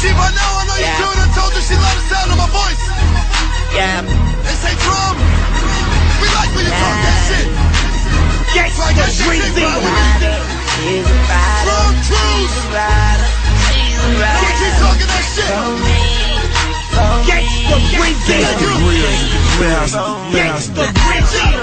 She by now, I know you tuned. I told her she loved the sound of my voice. Yeah. They say drum. We like when you talk that shit. Gangsta like that shit, breezy. He's a rider. Drum Cruise. He's a rider. He's a rider. Don't keep talking that shit. Gangsta breezy. Gangsta breezy. Gangsta breezy.